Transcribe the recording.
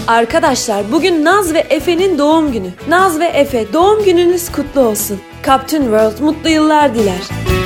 Arkadaşlar bugün Naz ve Efe'nin doğum günü. Naz ve Efe doğum gününüz kutlu olsun. Captain World mutlu yıllar diler.